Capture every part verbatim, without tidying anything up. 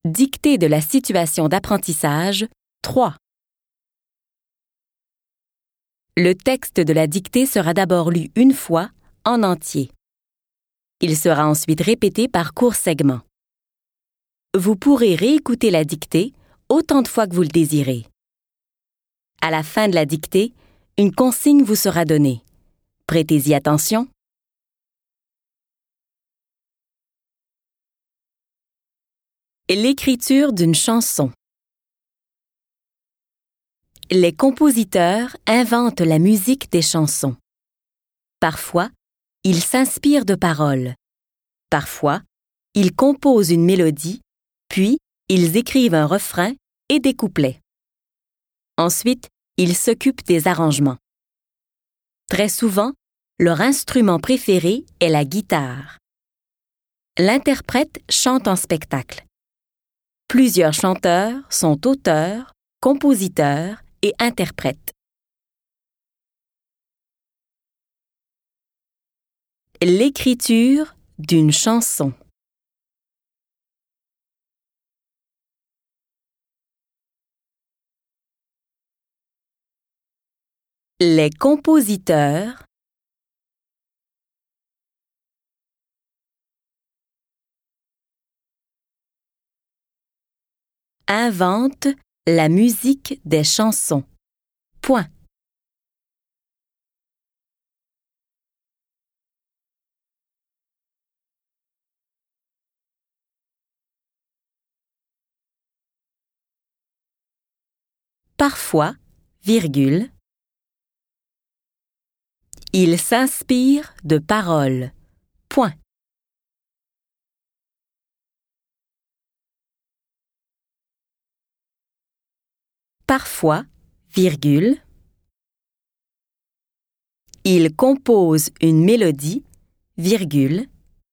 Dictée de la situation d'apprentissage trois. Le texte de la dictée sera d'abord lu une fois, en entier. Il sera ensuite répété par courts segments. Vous pourrez réécouter la dictée autant de fois que vous le désirez. À la fin de la dictée, une consigne vous sera donnée. Prêtez-y attention. L'écriture d'une chanson. Les compositeurs inventent la musique des chansons. Parfois, ils s'inspirent de paroles. Parfois, ils composent une mélodie, puis ils écrivent un refrain et des couplets. Ensuite, ils s'occupent des arrangements. Très souvent, leur instrument préféré est la guitare. L'interprète chante en spectacle. Plusieurs chanteurs sont auteurs, compositeurs et interprètes. L'écriture d'une chanson. Les compositeurs inventent la musique des chansons. Point. Parfois, virgule, ils s'inspirent de paroles. Point. Parfois, virgule, ils composent une mélodie, virgule,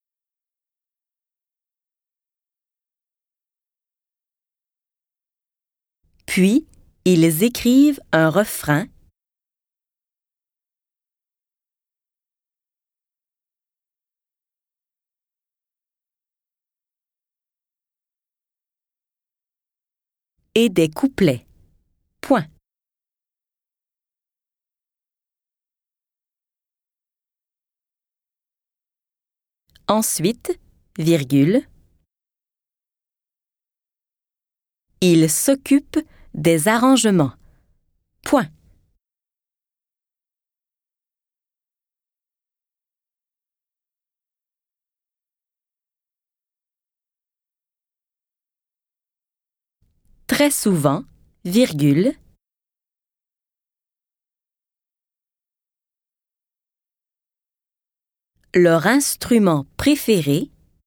puis ils écrivent un refrain, et des couplets. Point. Ensuite, virgule, ils s'occupent des arrangements. Point. Très souvent, virgule, leur instrument préféré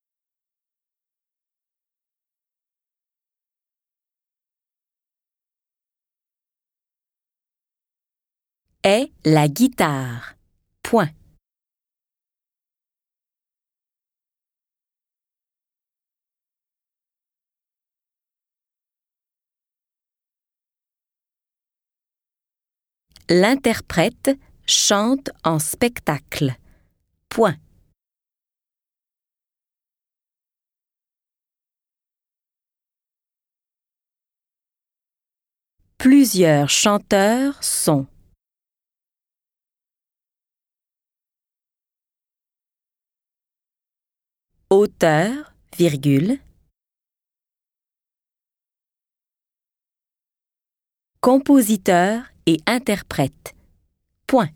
est la guitare. Point. L'interprète chante en spectacle. Point. Plusieurs chanteurs sont auteurs, virgule, compositeurs et interprètes. Point.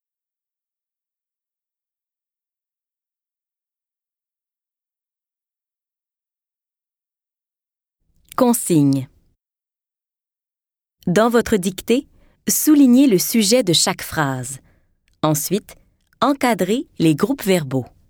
Consigne. Dans votre dictée, soulignez le sujet de chaque phrase. Ensuite, encadrez les groupes verbaux.